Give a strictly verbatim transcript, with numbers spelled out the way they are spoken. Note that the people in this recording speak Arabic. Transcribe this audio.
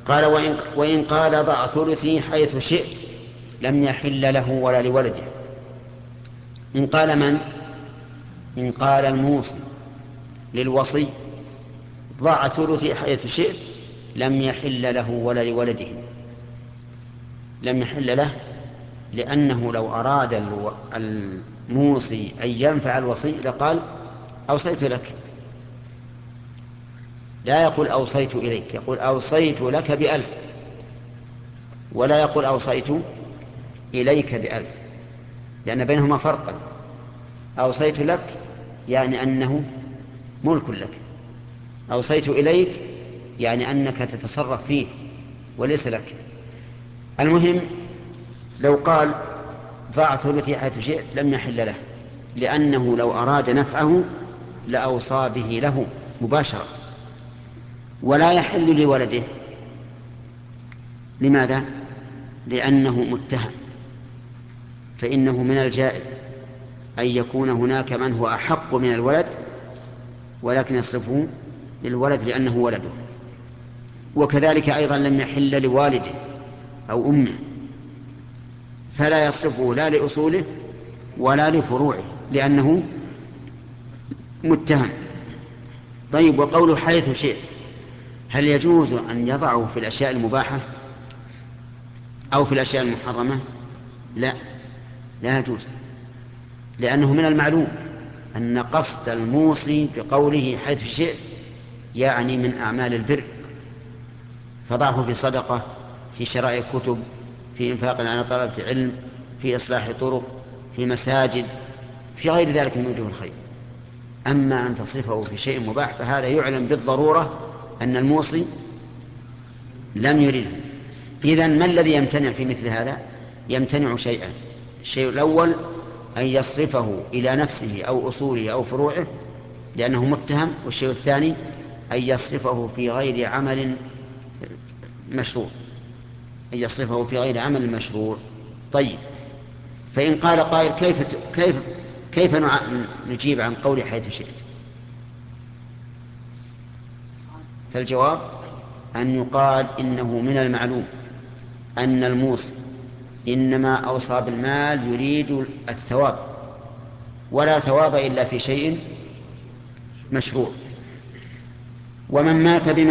قال وإن, وإن قال ضع ثلثي حيث شئت لم يحل له ولا لولده. إن قال من؟ إن قال الموصي للوصي ضع ثلثي حيث شئت لم يحل له ولا لولده. لم يحل له لأنه لو أراد الموصي أن ينفع الوصي لقال أوصيت لك، لا يقول أوصيت إليك، يقول أوصيت لك بألف، ولا يقول أوصيت إليك بألف، لأن بينهما فرقا. أوصيت لك يعني أنه ملك لك، أوصيت إليك يعني أنك تتصرف فيه وليس لك. المهم لو قال ضع ثلثي حيث شئت لم يحل له، لأنه لو أراد نفعه لأوصى به له مباشرة. ولا يحل لولده. لماذا؟ لأنه متهم، فإنه من الجائز أن يكون هناك من هو أحق من الولد ولكن يصرفه للولد لأنه ولده. وكذلك أيضا لم يحل لوالده أو أمه، فلا يصرفه لا لأصوله ولا لفروعه لأنه متهم. طيب، وقوله حيث شئت، هل يجوز أن يضعه في الأشياء المباحة أو في الأشياء المحرمة؟ لا، لا يجوز، لأنه من المعلوم أن قصد الموصي بقوله حيث شئت يعني من أعمال البر، فضعه في صدقة، في شراء كتب، في إنفاق على طلبة علم، في إصلاح طرق، في مساجد، في غير ذلك من وجوه الخير. أما أن تصرفه في شيء مباح فهذا يعلم بالضرورة أن الموصي لم يرده. إذن ما الذي يمتنع في مثل هذا؟ يمتنع شيئان: الشيء الأول أن يصرفه إلى نفسه أو أصوله أو فروعه لأنه متهم، والشيء الثاني أن يصرفه في غير عمل مشروع، أن يصرفه في غير عمل مشروع. طيب، فإن قال قائل كيف كيف كيف نجيب عن قول حيث شئت؟ فالجواب أن يقال إنه من المعلوم أن الموصي إنما أوصى بالمال يريد الثواب، ولا ثواب إلا في شيء مشروع. ومن مات بما